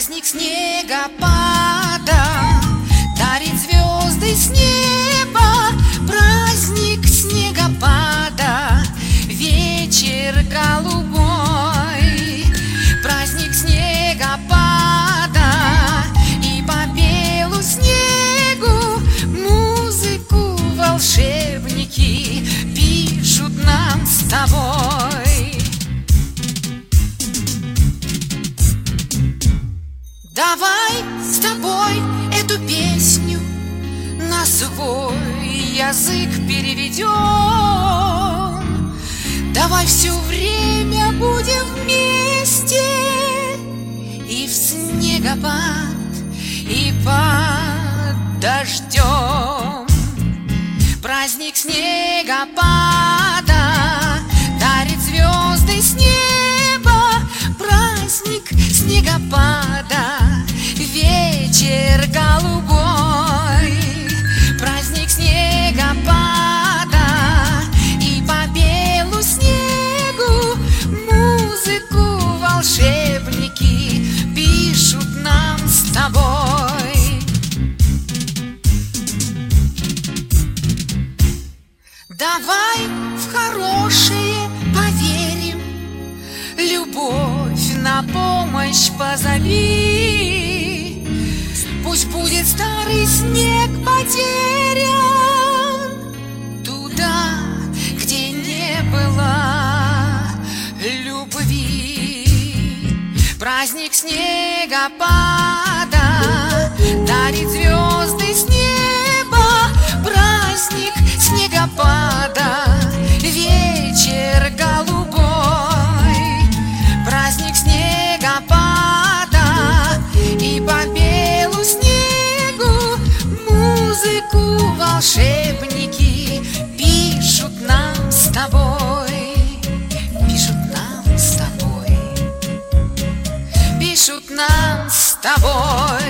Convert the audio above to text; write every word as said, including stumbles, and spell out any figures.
Праздник снегопада дарит звезды с неба. Праздник снегопада, вечер голубой. Праздник снегопада, и по белу снегу музыку волшебники пишут нам с тобой. Давай с тобой эту песню на свой язык переведем. Давай все время будем вместе и в снегопад, и под дождем. Праздник снегопада дарит звезды с неба. Праздник снегопада, вечер голубой. Праздник снегопада, и по белу снегу музыку волшебники пишут нам с тобой. Давай в хорошее поверим, любовь на помощь позови. Пусть будет старый снег потерян туда, где не было любви. Праздник снегопада дарит звезды с неба. Праздник снегопада, вечер голубой. Праздник снегопада, и по белу снегу музыку волшебники пишут нам с тобой. Пишут нам с тобой. Пишут нам с тобой.